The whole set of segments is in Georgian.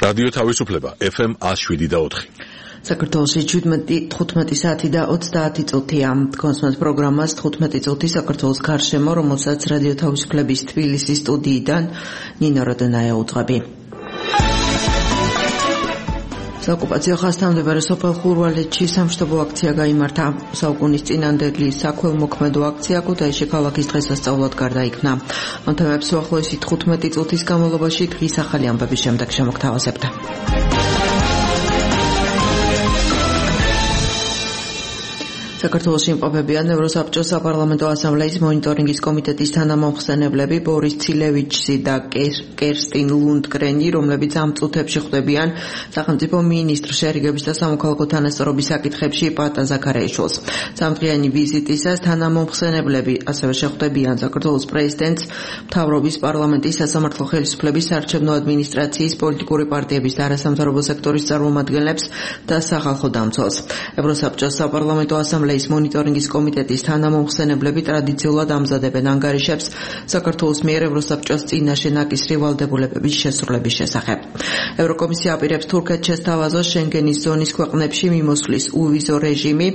რადიო თავისუფლება FM 107.4. საქართველოში 15 საათი და 30 წუთია. კონსულტანტ პროგრამას 15 წუთი საქართველოს გარშემო, რომელსაც რადიო თავისუფლების თბილისის სტუდიიდან ნინო როდონაია უძღვები. საოკუპაციო ხაზთან მდებარე სოფელ ხურვალეთში სამშობლო აქცია გაიმართა. საუკუნის წინანდელი საქველმოქმედო აქცია ქუთაისში ქალაქის დღესასწაულად გარდაიქმნა. ამ თემებს უახლოესი 15 წუთის განმავლობაში დღის ახალი ამბების შემდეგ შემოგთავაზებთ. საქართველოს იმყოფებიან ევროსაბჭოს საპარლამენტო ასამბლეის მონიტორინგის კომიტეტის თანამომხსენებლები ბორის ცილევიჩი და კერსტინ ლუნდგრენი, რომლებიც ამ წუთებში ხვდებიან სახელმწიფო ministr შერიგების და სამოქალაქო თანასწორობის საკითხებში პატა ზაქარიაშვილს. სამდღიანი ვიზიტისას თანამომხსენებლები ასევე შეხვდებიან საქართველოს პრეზიდენტს, მთავრობის, პარლამენტის, სასამართლო ხელისუფლების, საარჩევნო ადმინისტრაციის, პოლიტიკური პარტიების და არასამთავრობო სექტორის წარმომადგენლებს და სახალხო დამცველს. ევროსაბჭოს საპარლამენტო ასამბლეის მონიტორინგის კომიტეტის თანამომხსენებლები ტრადიციულად ამზადებენ ანგარიშებს საქართველოს მიერ ევროსაბჭოს წინაშე ნაკისრი ვალდებულებების შესრულების შესახებ. ევროკომისია აპირებს თურქეთს შესთავაზოს შენგენის ზონის ქვეყნებში მიმოსვლის უვიზო რეჟიმი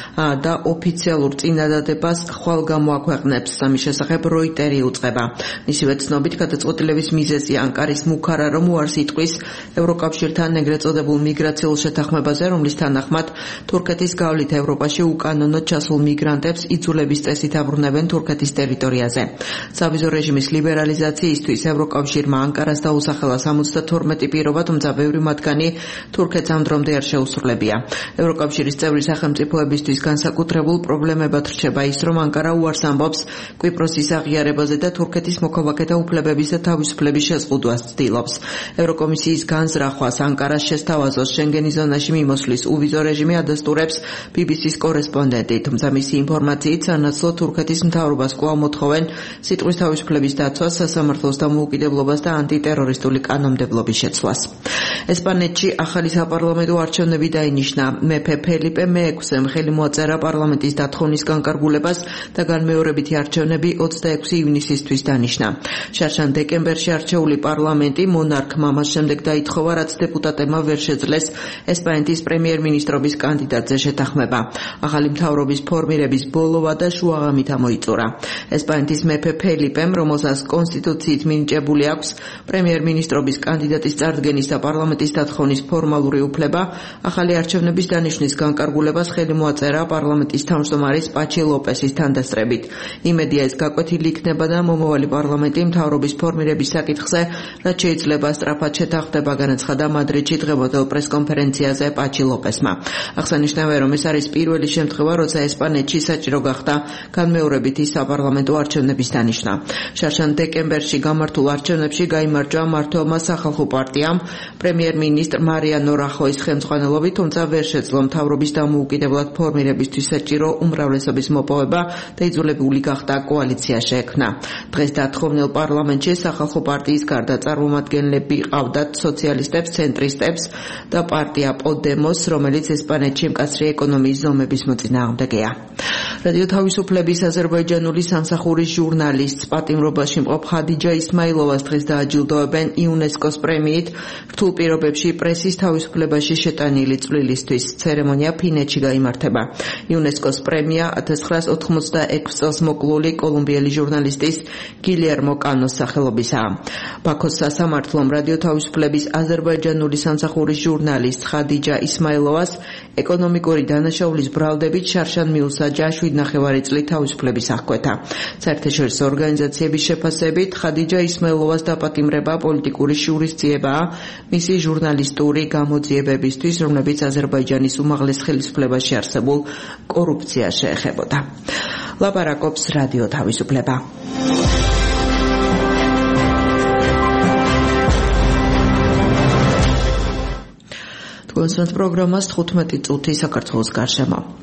და ოფიციალურ წინადადებას ხვალ გამოაქვეყნებს. ამის შესახებ როიტერი უწყება. მისივე ცნობით გადაწყვეტილების მიზეზი ანკარის მუქარა რომ უარს იტყვის ევროკავშირთან ეგრეთ წოდებულ მიგრაციულ შეთანხმებაზე, რომლის თანახმად თურქეთის გავლით ევროპაში უკანონოდ ჩასულ მიგრანტებს იძულების წესით აბრუნებენ თურქეთის ტერიტორიაზე. სავიზო რეჟიმის ლიბერალიზაციისთვის ევროკავშირმა ანკარას დაუსახელა 72 პირობა, თუმცა ბევრი მათგანი თურქეთს ამ დრომდე არ შეუსრულებია. ევროკავშირის წევრი სახელმწიფოებისთვის განსაკუთრებულ პრობლემებად რჩება ის, რომ ანკარა უარს ამბობს კვიპროსის აღიარებაზე და თურქეთის მოქალაქეთა უფლებების და თავისუფლების შეზღუდვას ცდილობს. ევროკომისიის განზრახვას ანკარას შესთავაზოს შენგენის ზონაში მიმოსვლის უვიზო რეჟიმი ადასტურებს BBC-ს კორესპონდენტი, თუმცა მისი ინფორმაციით სანაცვლოდ თურქეთის მთავრობას კვლავ მოთხოვენ სიტყვის თავისუფლების დაცვას, სასამართლოს დამოუკიდებლობას და ანტიტერორისტული კანონმდებლობის შეცვლას. ესპანეთში ახალი საპარლამენტო არჩევნები დაინიშნა. მეფე ფელიპე მე-6-ემ ხელი მოაწერა პარლამენტის დათხოვნის განკარგულებას და განმეორებითი არჩევნები 26 ივნისისთვის დანიშნა. შარშან დეკემბერში არჩეული პარლამენტი მონარქმა მას შემდეგ დაითხოვა, რაც დეპუტატებმა ვერ შეძლეს ესპანეთის პრემიერ-მინისტრობის კანდიდატზე შეთანხმება. ახალი მთავრობის ფორმირების ბოლოვა და შუაღამით ამოიწურა. ესპანეთის მეფე ფელიპემ, რომელსაც კონსტიტუციით მინიჭებული აქვს პრემიერ-მინისტრობის კანდიდატის წარდგენის და პარლამენტის დათხოვნის ფორმალური უფლება, ახალი არჩევნების დანიშვნის განკარგულებას ხელი მოაწერა პარლამენტის თავმჯდომარის პაჩი ლოპესის თანდასწრებით. იმედია ეს გაკვეთილი იქნება და მომავალი პარლამენტი მთავრობის ფორმირების საკითხზე, რაც შეიძლება სწრაფად შეთანხმდება, განაცხადა მადრიდში დღევანდელ პრესკონფერენციაზე პაჩი ლოპესმა. აღსანიშნავია, რომ ეს არის პირველი შემთხვევა, როცა ესპანეთში საჭირო გახდა განმეორებითი საპარლამენტო არჩევნების დანიშნა. შარშან დეკემბერში გამართულ არჩევნებში გაიმარჯვა მმართველმა სახალხო პარტიამ პრემიერ-მინისტრ მარიანო რახოის ხელმძღვანელობით, თუმცა ვერ შეძლო მთავრობის დამოუკიდებლად ფორმირებისთვის საჭირო უმრავლესობის მოპოვება და იძულებული გახდა კოალიცია შეექმნა. დღეს დათხოვნილ პარლამენტში სახალხო პარტიის გარდა წარმომადგენლები ყავდათ სოციალისტებს, ცენტრისტებს და პარტია პოდემოს, რომელიც ესპანეთში მკაცრი ეკონომიის ზომების მოწინააღმდეგეა. რადიო თავისუფლების აზერბაიჯანული სამსახურის ჟურნალისტს პატიმრობაში მყოფ ხადიჯა ისმაილოვას დღეს დააჯილდოებენ იუნესკოს პრემიით რთულ პირობებში პრესის თავისუფლებაში შეტანილი წვლილისთვის. ცერემონია ფინეთში გაიმართება. იუნესკოს პრემია 1986 წელს მოკლული კოლუმბიელი ჟურნალისტის გილიერმო კანოს სახელობისაა. ბაქოს სასამართლომ რადიო თავისუფლების აზერბაიჯანული სამსახურის ჟურნალისტ ხადიჯა ისმაილოვას ეკონომიკური დანაშაულის ბრალდებით შარშან მიუსაჯა 7,5 წლით თავისუფლების აღკვეთა. საერთაშორისო ორგანიზაციების შეფასებით ხადიჯა ისმაილოვას დაპატიმრება პოლიტიკური შურისძიებაა მისი ჟურნალისტური გამოძიებებისთვის, რომლებიც აზერბაიჯანის უმაღლეს ხელისუფლებაში არსებულ კორუფციას შეეხებოდა. ლაპარაკობს რადიო თავისუფლება. კონსულტანტ პროგრამას 15 წუთი საქართველოს გარშემო.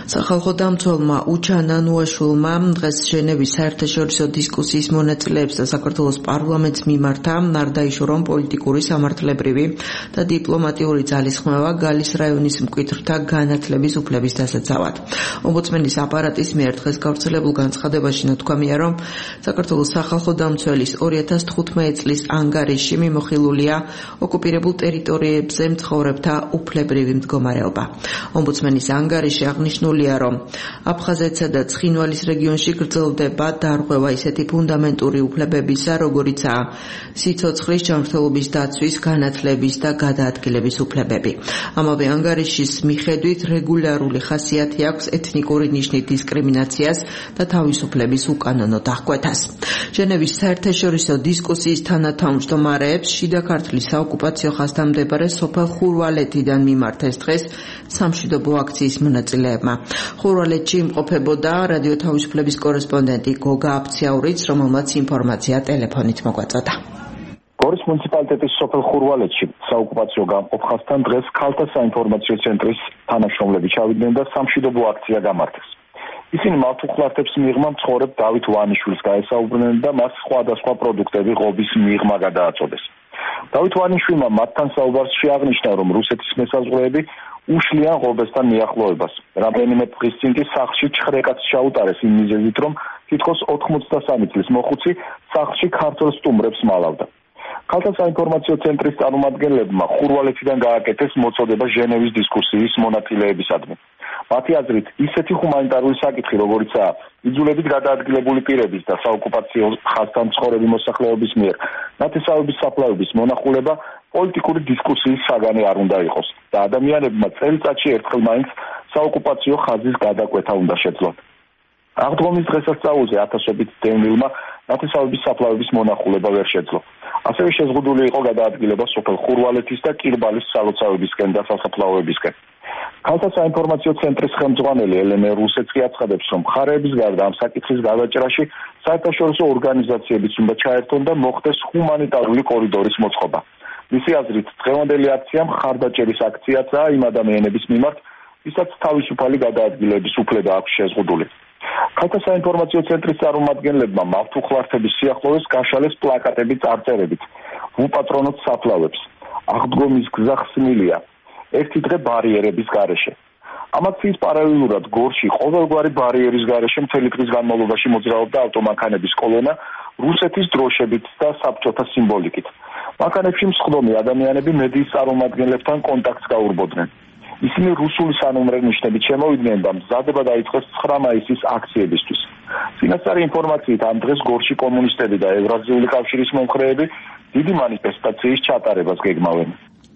სახალხო დამცველმა უჩანა ნუაშულმა დღეს ჟენევის საერთაშორისო დისკუსიის მონაწილეებს და საქართველოს პარლამენტს მიმართა ნარდაიშო, რომ პოლიტიკური, სამართლებრივი და დიპლომატიური ძალისხმევა გალის რაიონის მკვიდრთა განათლების უფლების დასაცავად. ომბუდსმენის აპარატის მიერ დღეს გავრცელებულ განცხადებაში ნათქვამია, რომ საქართველოს სახალხო დამცველის 2015 წლის ანგარიში მიმოხილულია ოკუპირებულ ტერიტორიებზე მცხოვრებთა უფლებრივი მდგომარეობა. ომბუდსმენის ანგარიში აღნიშნულია, რომ აფხაზეთსა და ცხინვალის რეგიონში გრძელდება დარღვევა ისეთი ფუნდამენტური უფლებებისა, როგორიცაა სიცოცხლის, ჯანმრთელობის დაცვის, განათლების და გადაადგილების უფლებები. ამავე ანგარიშის მიხედვით რეგულარული ხასიათი აქვს ეთნიკური ნიშნით დისკრიმინაციას და თავისუფლების უკანონო დახკვეთას. ჟენევის საერთაშორისო დისკუსიის თანათავმჯდომარეებს შიდა ქართლის საოკუპაციო ხაზთან მდებარე სოფელ ხურვალეთიდან მიმართეს დღეს სამშვიდობო აქციის მონაწილეებმა. ხურვალეთში იმყოფებოდა რადიო თავისუფლების კორესპონდენტი გოგა აფციაურიც, რომელმაც ინფორმაცია ტელეფონით მოგვაწოდა. გორის მუნიციპალიტეტის სოფელ ხურვალეთში საოკუპაციო გამყოფ ხაზთან დღეს ქალთა საინფორმაციო ცენტრის თანამშრომლები ჩავიდნენ და სამშვიდობო აქცია გამართეს. ისინი მართუხლართებს მიღმა მცხოვრებ დავით ვანიშვილს გაესაუბრნენ და მას სხვადასხვა პროდუქტები ღობის მიღმა გადააწოდეს. დავით ვანიშვილმა მათთან საუბარში აღნიშნა, რომ რუსეთის მესაზღვრეები უშლიან ღობესთან მიახლოებას. რამდენიმე დღის წინ კი სახლში ჩხრეკაც ჩაუტარეს იმ მიზეზით, რომ თითქოს 83 წლის მოხუცი სახლში ქართველ სტუმრებს მალავდა. ქალთა საინფორმაციო ცენტრის წარმომადგენლებმა ხურვალეთიდან გააკეთეს მოწოდება ჟენევის დისკუსიის მონაწილეებისადმი. მათი აზრით, ისეთი ჰუმანიტარული საკითხი, როგორიცაა იძულებით გადაადგილებული პირების და საოკუპაციო ხაზთან მცხოვრები მოსახლეობის მიერ ნათესავების საფლავების მონახულება პოლიტიკური დისკუსიის საგანი არ უნდა იყოს და ადამიანებმა წელიწადში ერთხელ მაინც საოკუპაციო ხაზის გადაკვეთა უნდა შეძლონ. აღდგომის დღესასწაულზე ათასობით დევნილმა ნათესავების საფლავების მონახულება ვერ შეძლო. ასევე შეზღუდული იყო გადაადგილება სოფელ ხურვალეთის და კირბალის სალოცავებისკენ და სასაფლაოებისკენ. ქალთა საინფორმაციო ცენტრის ხელმძღვანელი ელენე რუსეცკი აცხადებს, რომ მხარეების გარდა ამ საკითხის გადაჭრაში საერთაშორისო ორგანიზაციებიც უნდა ჩაერთონ და მოხდეს ჰუმანიტარული კორიდორის მოწყობა. მისი აზრით, დღევანდელი აქცია მხარდაჭერის აქციაცაა იმ ადამიანების მიმართ, ვისაც თავისუფალი გადაადგილების უფლება აქვს შეზღუდული. ქალთა საინფორმაციო ცენტრის წარმომადგენლებმა მართუხლართების სიახლოვეს გაშალეს პლაკატები წარწერებით ვუპატრონოთ საფლავებს, აღდგომის გზა ხსნილია, ერთი დღე ბარიერების გარეშე. ამ აქციის პარალელურად გორში ყოველგვარი ბარიერის გარეშე მთელი დღის განმავლობაში მოძრაობდა ავტომანქანების კოლონა რუსეთის დროშებით და საბჭოთა სიმბოლიკით. მანქანებში მსხდომი ადამიანები მედიის წარმომადგენლებთან კონტაქტს გაურბოდნენ. ისინი რუსული სანომრე ნიშნებით შემოვიდნენ და მზადება დაიწყეს 9 მაისის აქციებისთვის. წინასწარი ინფორმაციით ამ დღეს გორში კომუნისტები და ევრაზიული კავშირის მომხრეები დიდი მანიფესტაციის ჩატარებას გეგმავენ.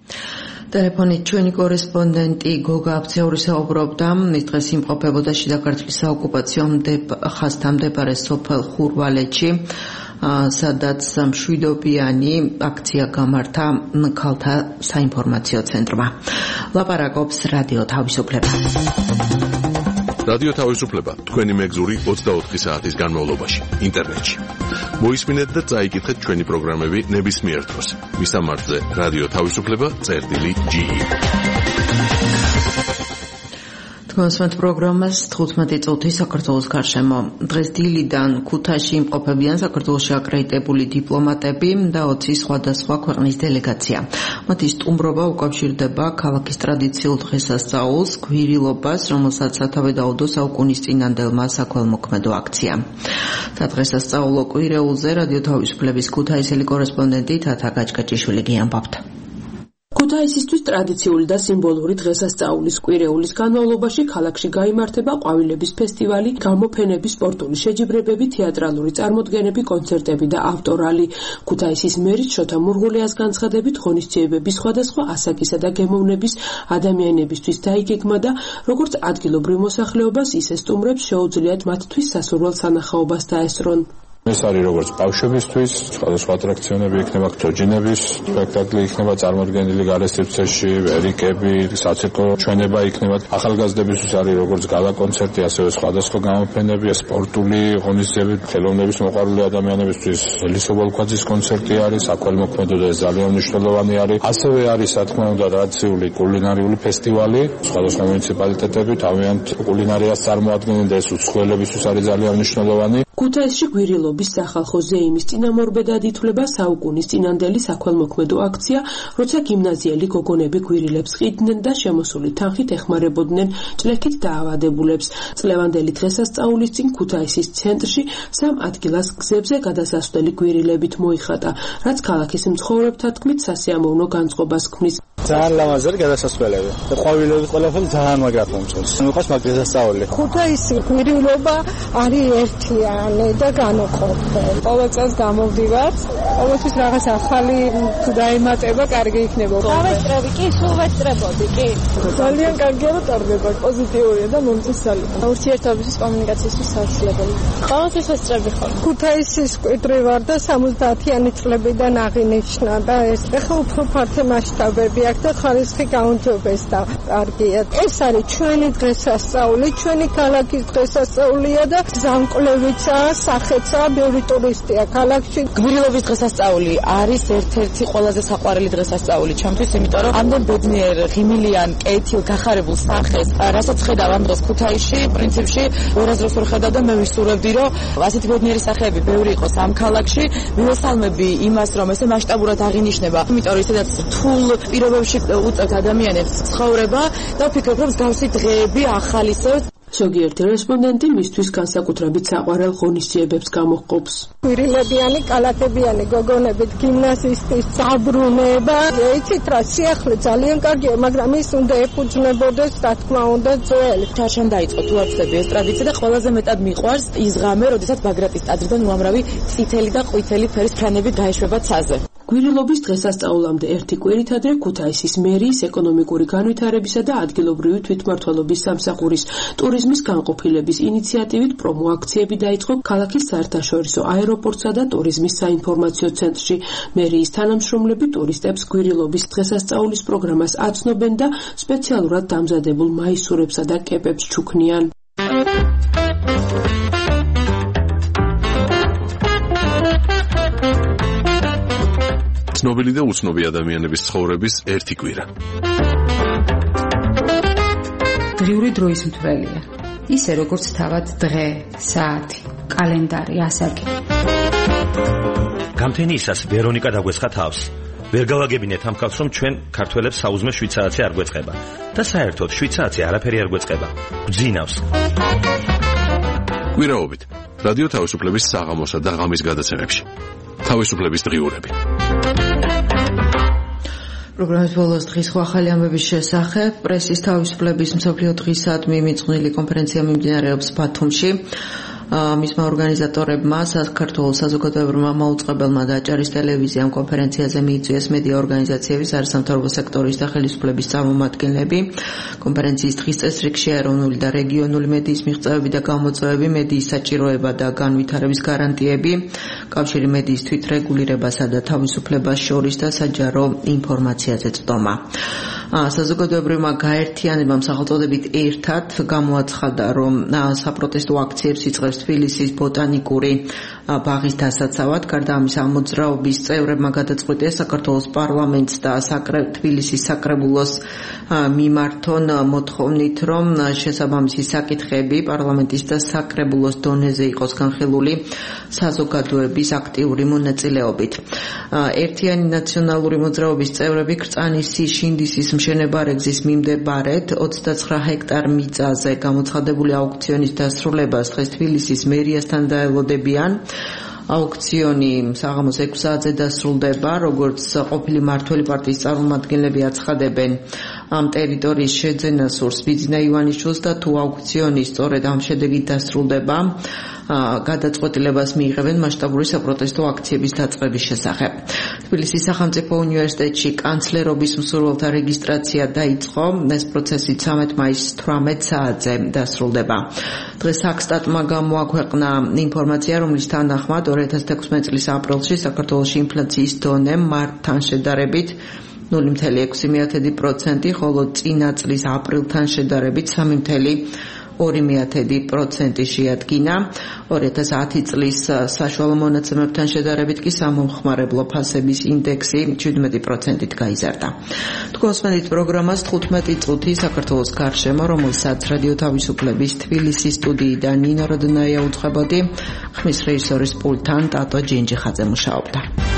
ტელეფონით ჩვენი კორესპონდენტი გოგა აფციაური საუბრობდა, ის დღეს იმყოფებოდა შიდა ქართლის საოკუპაციო ხაზთან მდებარე სოფელ ხურვალეთში, სადაც მშვიდობიანი აქცია გამართა ქალთა საინფორმაციო ცენტრმა. ლაპარაკობს რადიო თავისუფლება. რადიო თავისუფლება თქვენი მეგზური 24 საათის განმავლობაში ინტერნეტში. მოისმინეთ და წაიკითხეთ ჩვენი პროგრამები ნებისმიერ დროს. მისამართზე რადიო თავისუფლება.ge. თქვენსმენთ პროგრამას 15 წუთი საქართველოს გარშემო. დღეს დილიდან ქუთაისში იმყოფებიან საქართველოში აკრედიტებული დიპლომატები და 20 სხვადასხვა ქვეყნის დელეგაცია. მათი სტუმრობა უკავშირდება ქალაქის ტრადიციულ დღესასწაულს, გვირილობას, რომელსაც სათავე დაუდო საუკუნის წინანდელმა საქველმოქმედო აქციამ. სადღესასწაულო კვირეულზე რადიო თავისუფლების ქუთაისელი კორესპონდენტი თათა გაჭკაჭიშვილი გიამბობთ. ქუთაისისთვის ტრადიციული და სიმბოლური დღესასწაულის კვირეულის განმავლობაში ქალაქში გაიმართება ყვავილების ფესტივალი, გამოფენები, სპორტული შეჯიბრებები, თეატრალური წარმოდგენები, კონცერტები და ავტორალი. ქუთაისის მერის შოთა მურღულიას განცხადებით, ღონისძიებები სხვადასხვა ასაკისა და გემოვნების ადამიანებისთვის დაიგეგმა და როგორც ადგილობრივ მოსახლეობას, ისე სტუმრებს შეუძლიათ მათთვის სასურველ სანახაობას დაესწრონ. ეს არის როგორც ბავშვებისთვის, სხვადასხვა ატრაქციონები იქნება, ჯოჯინების სპექტაკლი იქნება წარმოდგენილი გარე სივრცეში, ერიკები, საცირკო ჩვენება იქნება. ახალგაზრდებისთვის არის როგორც გალა კონცერტი, ასევე სხვადასხვა გამოფენები, სპორტული ღონისძიებები, ხელოვნების მოყვარული ადამიანებისთვის ელისო ბოლქვაძის კონცერტი არის, საქველმოქმედო და ძალიან მნიშვნელოვანი არის. ასევე არის, რა თქმა უნდა, ტრადიციული კულინარიული ფესტივალი, სხვადასხვა მუნიციპალიტეტები თავიანთ კულინარიას წარმოადგენენ და ეს უცხოელებისთვის არის ძალიან მნიშვნელოვანი. ქუთაისში გვირილობის სახალხო ზეიმის წინამორბედად ითვლება საუკუნის წინანდელი საქველმოქმედო აქცია, როცა გიმნაზიელი გოგონები გვირილებს ყიდნენ და შემოსული თანხით ეხმარებოდნენ ჭლექით დაავადებულებს. წლევანდელი დღესასწაულის წინ ქუთაისის ცენტრში 3 ადგილას გზებზე გადასასვლელი გვირილებით მოიხატა, რაც ქალაქის მცხოვრებთა თქმით სასიამოვნო განწყობას ქმნის. ძალიან ლამაზი გადასასვლელები და ყვავილები ყველაფერი ძალიან მაგრად მომწონს. მიყვარს მაგ დღესასწაული. ქუთაისი გვირილობა არის ერთიანი და განუყოფელი. ყოველ წელს გამოვდივართ. ყოველთვის რაღაც ახალი თუ დაემატება, კარგი იქნება. დავესწრები კი, სულ ვესწრებოდი კი. ძალიან კარგია და ტარდება. პოზიტიურია და მომწონს ძალიან. ურთიერთობისთვის, კომუნიკაციისთვის საუბრობელი. ყოველთვის ვესწრები ხოლმე. ქუთაისის კვიდრი ვარ და 70-იანი წლებიდან აღინიშნა და ეს ახლა უფრო ფართო მასშტაბები აქვს და ხარისხი გაუმჯობეს და კარგია. ეს არის ჩვენი დღესასწაული, ჩვენი ქალაქის დღესასწაულია და ზამკვლევიცაა, სახეცაა, ბევრი ტურისტია ქალაქში. გვირილობის დღესასწაული არის ერთ-ერთი ყველაზე საყვარელი დღესასწაული ჩემთვის, იმიტომ რომ ამდენ ბედნიერ, ღიმილიან, კეთილ, გახარებულ სახეს, რასაც ხედავ ამ დროს ქუთაისში, პრინციპში ორაზროს ვერ ხედავ და მე ვისურვებდი, რომ ასეთი ბედნიერი სახეები ბევრი იყოს ამ ქალაქში. მივესალმები იმას, რომ ესე მასშტაბურად აღინიშნება, იმიტომ რომ ისედაც რთულ პირობებში უწევთ ადამიანებს ცხოვრება და ვფიქრობ, რომ მსგავსი დღეები ახალისებს. ზოგიერთი რესპონდენტი მისთვის განსაკუთრებით საყვარელ ღონისძიებებს გამოჰყოფს. გვირილებიანი, კალათებიანი გოგონებით გიმნაზისტის დაბრუნება, იცით რა, სიახლე ძალიან კარგია, მაგრამ ის უნდა ეფუძნებოდეს, რა თქმა უნდა, ძველი. ჩარჩენ დაიწყო თუ არ ვწდები ეს ტრადიცია და ყველაზე მეტად მიყვარს ის ღამე, როდესაც ბაგრატის ტაძრიდან უამრავი წითელი და ყვითელი ფერის ფრენები გაეშვება ცაზე. გვირილობის დღესასწაულამდე ერთი კვირით ადრე ქუთაისის მერიის ეკონომიკური განვითარებისა და ადგილობრივი თვითმმართველობის სამსახურის ტურიზმის განყოფილების ინიციატივით პრომოაქციები დაიწყო ქალაქის საერთაშორისო აეროპორტსა და ტურიზმის საინფორმაციო ცენტრში. მერიის თანამშრომლები ტურისტებს გვირილობის დღესასწაულის პროგრამას აცნობენ და სპეციალურად დამზადებულ მაისურებსა და კეპებს ჩუქნიან. ცნობილი და უცნობი ადამიანების ცხოვრების ერთი კვირა. დღიური დროის მთვრელია. ისე როგორც თავად დღე, საათი, კალენდარი, ასაკი. გამთენიისას ვერონიკა დაგვესხა თავს. ვერ გავაგებინეთ ამ ხალხს, რომ ჩვენ ქართველებს საუზმე 7 საათი არ გვეწყება და საერთოდ 7 საათი არაფერი არ გვეწყება. გვძინავს. კვირაობით რადიო თავისუფლების საღამოსა და ღამის გადაცემებში. თავისუფლების დღიურები. პროგრამის ბოლოს დღის ახალი ამბების შესახებ პრესის თავისუფლების მსოფლიო დღისადმი მიძღვნილი კონფერენცია მიმდინარეობს ბათუმში. მისმა ორგანიზატორებმა საქართველოს საზოგადოებრივმა მაუწყებელმა და აჭარის ტელევიზიამ კონფერენციაზე მიიწვიეს მედია ორგანიზაციების, არასამთავრობო სექტორის და ხელისუფლების წარმომადგენლები. კონფერენციის დღის წესრიგში ეროვნული და რეგიონული მედიის მიღწევები და გამოწვევები, მედიის საჭიროება და განვითარების გარანტიები, კავშირი მედიის თვითრეგულირებასა და თავისუფლებას შორის და საჯარო ინფორმაციაზე წვდომა. საზოგადოებრივმა გაერთიანებამ სახელწოდებით ერთად გამოაცხადა, რომ საპროტესტო აქციებს იწყებს თბილისის ბოტანიკური ბაღის დასაცავად. გარდა ამისა, მოძრაობის წევრებმა გადაწყვიტეს საქართველოს პარლამენტს და თბილისის საკრებულოს მიმართონ მოთხოვნით, რომ შესაბამისი საკითხები პარლამენტის და საკრებულოს დონეზე იყოს განხილული საზოგადოების აქტიური მონაწილეობით. ერთიანი ნაციონალური მოძრაობის წევრები კრწანისის შინდისის მშენებარე გზის მიმდებარედ 29 ჰექტარ მიწაზე გამოცხადებული აუქციონის დასრულებას დღეს თბილისის მერიასთან დაელოდებიან. აუქციონი საღამოს 6 საათზე დასრულდება, როგორც ყოფილი მმართველი პარტიის წარმომადგენლები აცხადებენ. ამ ტერიტორიის შეძენას სურს ბიძინა ივანიშვილს და თუ აუქციონი სწორედ ამ შედეგით დასრულდება, გადაწყვეტილებას მიიღებენ მასშტაბური საპროტესტო აქციების დაწყების შესახებ. თბილისის სახელმწიფო უნივერსიტეტში კანცლერობის მსურველთა რეგისტრაცია დაიწყო. ეს პროცესი 13 მაისის 18 საათზე დასრულდება. დღეს საქსტატმა გამოაქვეყნა ინფორმაცია, რომლის თანახმად 2016 წლის aprilში საქართველოში ინფლაციის დონე მარტთან შედარებით 0.6%, ხოლო წინა წლის აპრილთან შედარებით 3.2% შეადგინა. 2010 წლის საშუალო მონაცემებთან შედარებით კი სამომხმარებლო ფასების ინდექსი 17%-ით გაიზარდა. თქვენსმენით პროგრამას 15 წუთი საქართველოს გარშემო, რომელსაც რადიო თავისუფლების თბილისის სტუდიიდან ნინო როდნაია უძღვებოდი, ხმის რეჟისორის პულტთან ტატო ჯინჯიხაძე მუშაობდა.